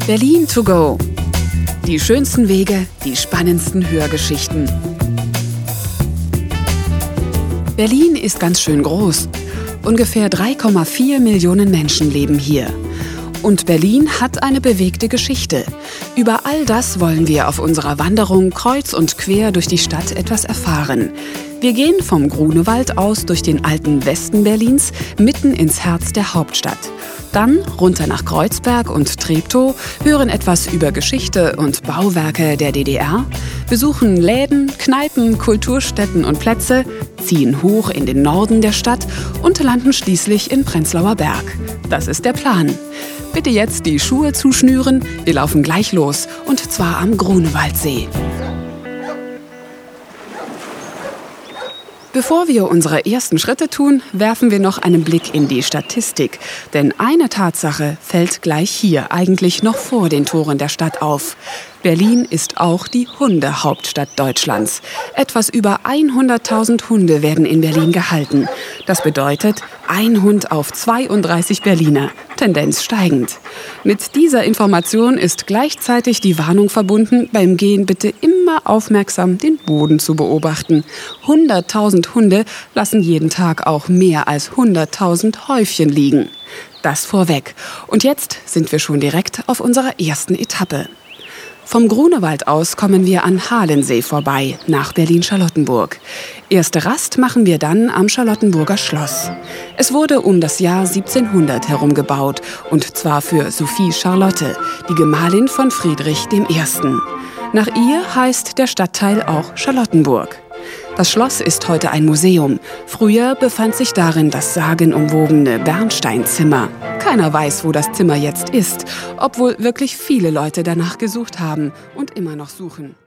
Berlin to go. Die schönsten Wege, die spannendsten Hörgeschichten. Berlin ist ganz schön groß. Ungefähr 3,4 Millionen Menschen leben hier. Und Berlin hat eine bewegte Geschichte. Über all das wollen wir auf unserer Wanderung kreuz und quer durch die Stadt etwas erfahren. Wir gehen vom Grunewald aus durch den alten Westen Berlins mitten ins Herz der Hauptstadt. Dann runter nach Kreuzberg und Treptow, hören etwas über Geschichte und Bauwerke der DDR, besuchen Läden, Kneipen, Kulturstätten und Plätze, ziehen hoch in den Norden der Stadt und landen schließlich in Prenzlauer Berg. Das ist der Plan. Bitte jetzt die Schuhe zuschnüren, wir laufen gleich los, und zwar am Grunewaldsee. Bevor wir unsere ersten Schritte tun, werfen wir noch einen Blick in die Statistik. Denn eine Tatsache fällt gleich hier, eigentlich noch vor den Toren der Stadt auf. Berlin ist auch die Hundehauptstadt Deutschlands. Etwas über 100.000 Hunde werden in Berlin gehalten. Das bedeutet, ein Hund auf 32 Berliner. Tendenz steigend. Mit dieser Information ist gleichzeitig die Warnung verbunden, beim Gehen bitte immer aufmerksam den Boden zu beobachten. 100.000 Hunde lassen jeden Tag auch mehr als 100.000 Häufchen liegen. Das vorweg. Und jetzt sind wir schon direkt auf unserer ersten Etappe. Vom Grunewald aus kommen wir an Halensee vorbei, nach Berlin-Charlottenburg. Erste Rast machen wir dann am Charlottenburger Schloss. Es wurde um das Jahr 1700 herum gebaut, und zwar für Sophie Charlotte, die Gemahlin von Friedrich I. Nach ihr heißt der Stadtteil auch Charlottenburg. Das Schloss ist heute ein Museum. Früher befand sich darin das sagenumwobene Bernsteinzimmer. Keiner weiß, wo das Zimmer jetzt ist, obwohl wirklich viele Leute danach gesucht haben und immer noch suchen.